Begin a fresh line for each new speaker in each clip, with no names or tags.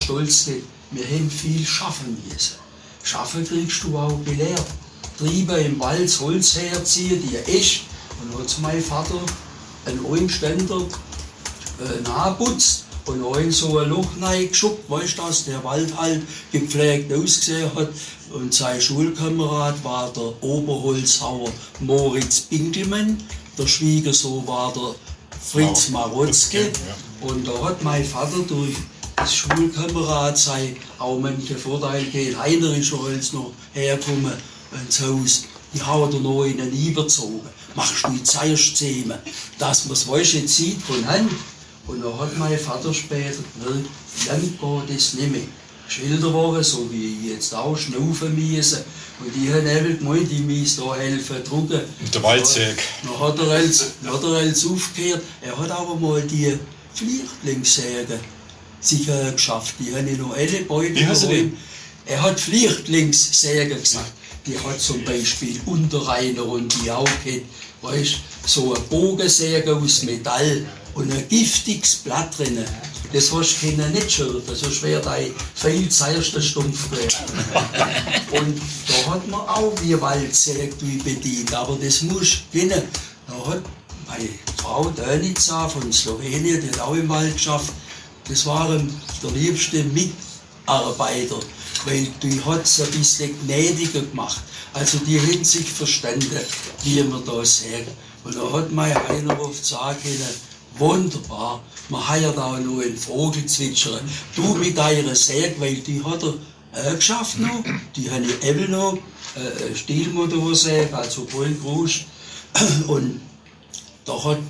stolz geht, wir haben viel schaffen müssen. Schaffen kriegst du auch gelehrt. Triebe im Wald, Holz herziehen, die Esch. Und dann hat mein Vater einen Ohrenständer nachputzt und in so ein Loch reingeschuckt, weißt du, dass der Wald halt gepflegt ausgesehen hat. Und sein Schulkamerad war der Oberholzhauer Moritz Binkelmann, der Schwiegersohn war der Fritz Marotzke. Und da hat mein Vater durch das Schulkamerad sei auch manche Vorteile gegeben. Heiner ist schon als noch hergekommen ins Haus. Die haben er noch in den übergezogen. Machst du jetzt zuerst zusammen, dass man es weißt, jetzt sieht von Hand. Und dann hat mein Vater später gesagt, dann geht das nicht mehr. Schilder waren, so wie ich jetzt auch, schnaufen müssen. Und die haben eben gemeint, die müssen da helfen, drucken.
Mit der Waldsäge.
Dann hat er als aufgehört. Er hat aber mal die Flüchtlingssäge sich geschafft. Die haben noch alle Beute.
Wie heißt die?
Er hat Flüchtlingssäge gesagt. Die hat zum Beispiel Unterreiner und die auch gehabt, weißt, so eine Bogensäge aus Metall und ein giftiges Blatt drin. Das hast du nicht schürfen, sonst wäre dein Pfeil zuerst stumpf gewesen. Und da hat man auch wie Waldsäge bedient, aber das muss kennen. Da hat meine Frau Dönica von Slowenien, die hat auch im Wald geschafft, das waren der liebste Mitarbeiter, weil die hat es ein bisschen gnädiger gemacht. Also die haben sich verstanden, wie man da sagt. Und da hat mein Heiner oft sagen können, wunderbar, man hat ja da noch einen Vogel zwitschern. Du mit deiner Säge, weil die hat er geschafft noch, die haben ja eben noch Stielmotorsäge, also Vollgroß. Und da hat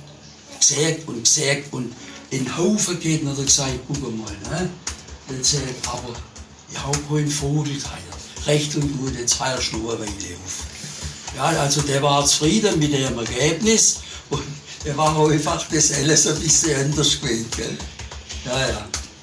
gesägt und in den Haufen geht und hat er gesagt, guck mal, ne? Dann sagt aber ich habe keinen Vogel geheiert. Recht und gut, jetzt heierst du noch eine Weile auf. Ja, also der war zufrieden mit dem Ergebnis und der war einfach das alles ein bisschen anders gewesen. Gell? Ja, ja.